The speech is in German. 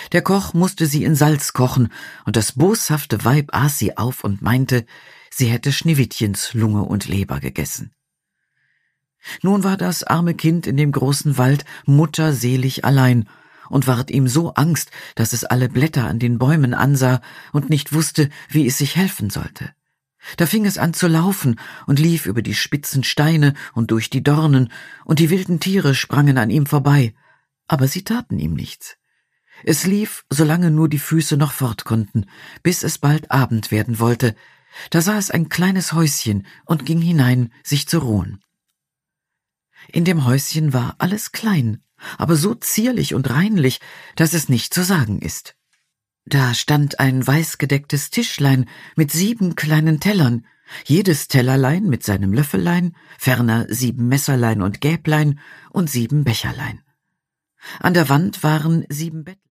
Der Koch musste sie in Salz kochen, und das boshafte Weib aß sie auf und meinte, sie hätte Schneewittchens Lunge und Leber gegessen. Nun war das arme Kind in dem großen Wald mutterselig allein und ward ihm so Angst, dass es alle Blätter an den Bäumen ansah und nicht wusste, wie es sich helfen sollte. Da fing es an zu laufen und lief über die spitzen Steine und durch die Dornen, und die wilden Tiere sprangen an ihm vorbei, aber sie taten ihm nichts. Es lief, solange nur die Füße noch fort konnten, bis es bald Abend werden wollte. Da sah es ein kleines Häuschen und ging hinein, sich zu ruhen. In dem Häuschen war alles klein, aber so zierlich und reinlich, dass es nicht zu sagen ist. Da stand ein weißgedecktes Tischlein mit 7 kleinen Tellern, jedes Tellerlein mit seinem Löffelein, ferner 7 Messerlein und Gäblein und 7 Becherlein. An der Wand waren 7 Betten.